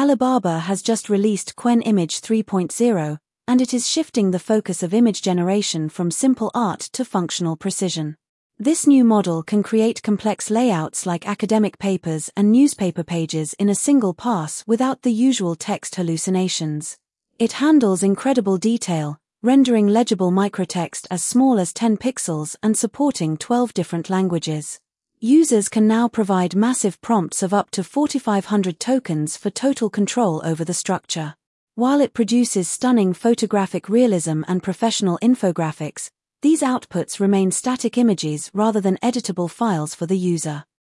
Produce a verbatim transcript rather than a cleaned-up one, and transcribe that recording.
Alibaba has just released Qwen Image three point oh, and it is shifting the focus of image generation from simple art to functional precision. This new model can create complex layouts like academic papers and newspaper pages in a single pass without the usual text hallucinations. It handles incredible detail, rendering legible microtext as small as ten pixels and supporting twelve different languages. Users can now provide massive prompts of up to forty-five hundred tokens for total control over the structure. While it produces stunning photographic realism and professional infographics, these outputs remain static images rather than editable files for the user.